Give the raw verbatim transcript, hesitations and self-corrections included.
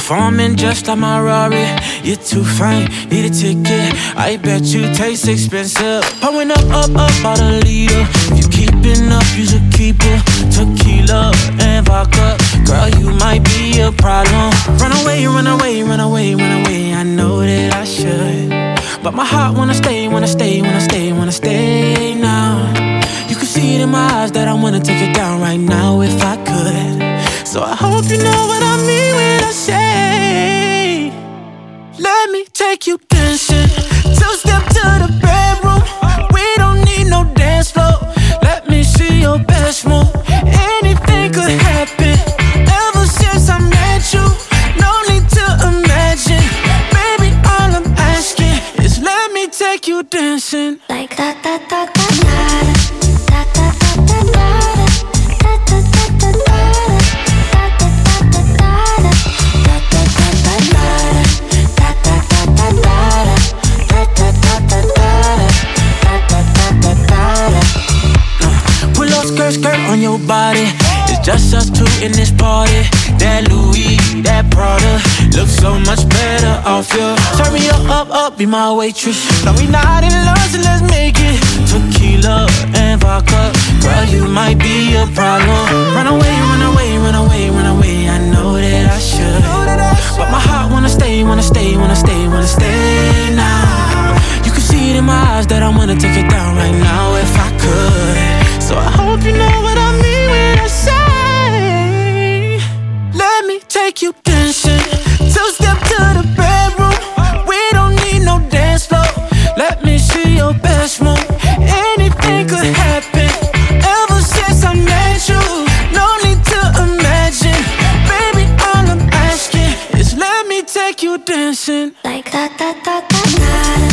Performing just like my Rari. You're too fine, need a ticket. I bet you taste expensive. Pouring up, up, up, about a liter. If you keeping up, you should keep it. Tequila and vodka. Girl, you might be a problem. Run away, run away, run away, run away. I know that I should, but my heart wanna stay, wanna stay, wanna stay, wanna stay now. You can see it in my eyes that I wanna take it down right now if I could. So I hope you know what I mean when I say, let me take you dancing. Two-step to the bedroom. We don't need no dance floor. Let me see your best move. Anything could happen. Ever since I met you, no need to imagine. Baby, all I'm asking is let me take you dancing. Like da da da da da da da da da da da. Skirt, skirt on your body. It's just us two in this party. That Louis, that Prada looks so much better off you. Turn me up, up, up, be my waitress. No, we not in love, so let's make it. Tequila and vodka. Girl, you might be a problem. Run away, run away, run away, run away. I know that I should, but my heart wanna stay, wanna stay, wanna stay, wanna stay now. You can see it in my eyes that I wanna take it down right now if I could. So I hope you know what I mean when I say, let me take you dancing. Two-step to the bedroom. We don't need no dance floor. Let me see your best move. Anything could happen. Ever since I met you, no need to imagine. Baby, all I'm asking is let me take you dancing. Like da da da da da.